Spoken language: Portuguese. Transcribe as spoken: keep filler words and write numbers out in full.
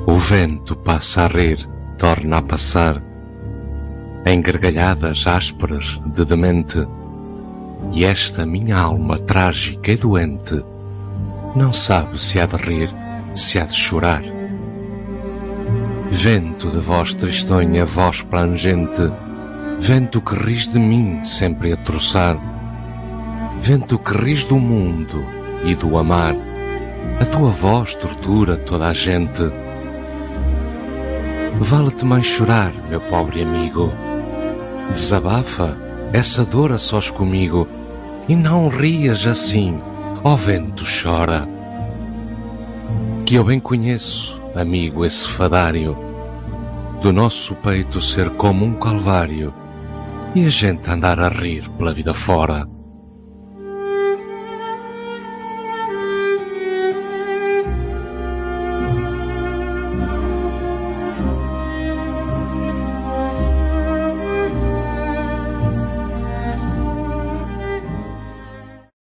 O vento passa a rir, torna a passar, em gargalhadas ásperas de demente, e esta minha alma trágica e doente não sabe se há de rir, se há de chorar. Vento de voz tristonha, voz plangente, vento que ris de mim sempre a troçar, vento que ris do mundo e do amar, a tua voz tortura toda a gente. Vale-te mais chorar, meu pobre amigo, desabafa essa dor a sós comigo, e não rias assim, ó vento chora, que eu bem conheço, amigo, esse fadário, do nosso peito ser como um calvário, e a gente andar a rir pela vida fora.